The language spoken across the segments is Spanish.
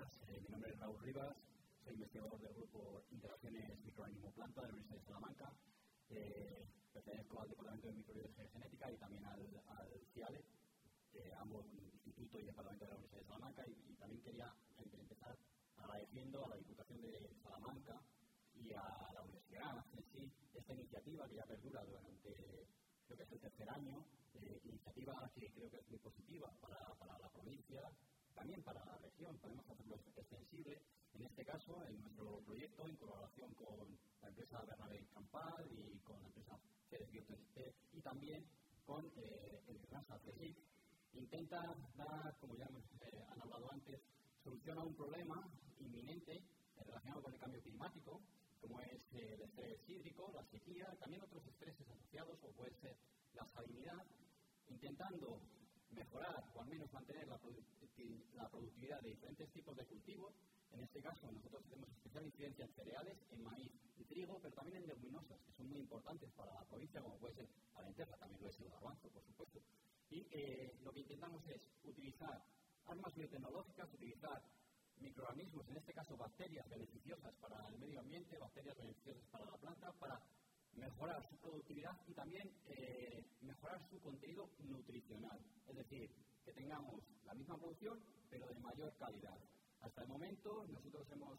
días. Mi nombre es Raúl Rivas, soy investigador del grupo Interacciones Microorganismo-Planta de la Universidad de Salamanca. Pertenezco al Departamento de Microbiología y Genética y también al CIALE, ambos instituto y departamento de la Universidad de Salamanca. Y también quería empezar agradeciendo a la Diputación de Salamanca y a la Universidad en sí esta iniciativa que ya perdura durante, creo que es el tercer año, iniciativa que creo que es muy positiva para la provincia, también para la región. Podemos hacerlo extensible, en este caso, en nuestro proyecto, en colaboración con la empresa Bernabé Campal y con la empresa Ceres Biotech y también con el Granja CSIC. Intenta dar, como ya han hablado antes, solución a un problema inminente relacionado con el cambio climático, como es el estrés hídrico, la sequía, también otros estreses asociados, o puede ser la salinidad, intentando mejorar o al menos mantener la productividad de diferentes tipos de cultivos. En este caso, nosotros tenemos especial incidencia en cereales, en maíz y trigo, pero también en leguminosas, que son muy importantes para la provincia, como puede ser la lenteja, también lo es el garbanzo, por supuesto. Y lo que intentamos es utilizar armas biotecnológicas, utilizar microorganismos, en este caso bacterias beneficiosas para el medio ambiente, bacterias beneficiosas para la planta, para mejorar su productividad y también mejorar su contenido nutricional. Es decir, que tengamos la misma producción, pero de mayor calidad. Hasta el momento, nosotros hemos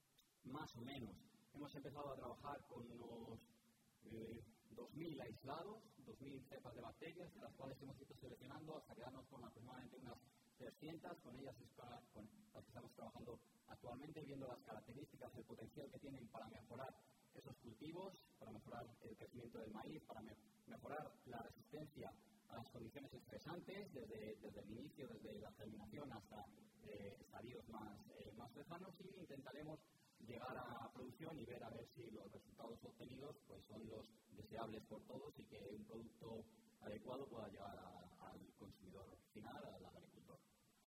empezado a trabajar con unos 2.000 aislados, 2.000 cepas de bacterias, de las cuales hemos ido seleccionando hasta quedarnos con aproximadamente unas 300, con ellas es con las que estamos trabajando actualmente, viendo las características, el potencial que tienen para mejorar esos cultivos, para mejorar el crecimiento del maíz, para mejorar la resistencia a las condiciones estresantes, desde el inicio, desde la germinación hasta estadios más lejanos, y intentaremos llegar a producción y ver a ver si los resultados obtenidos pues son los deseables por todos y que un producto adecuado pueda llegar al consumidor final, a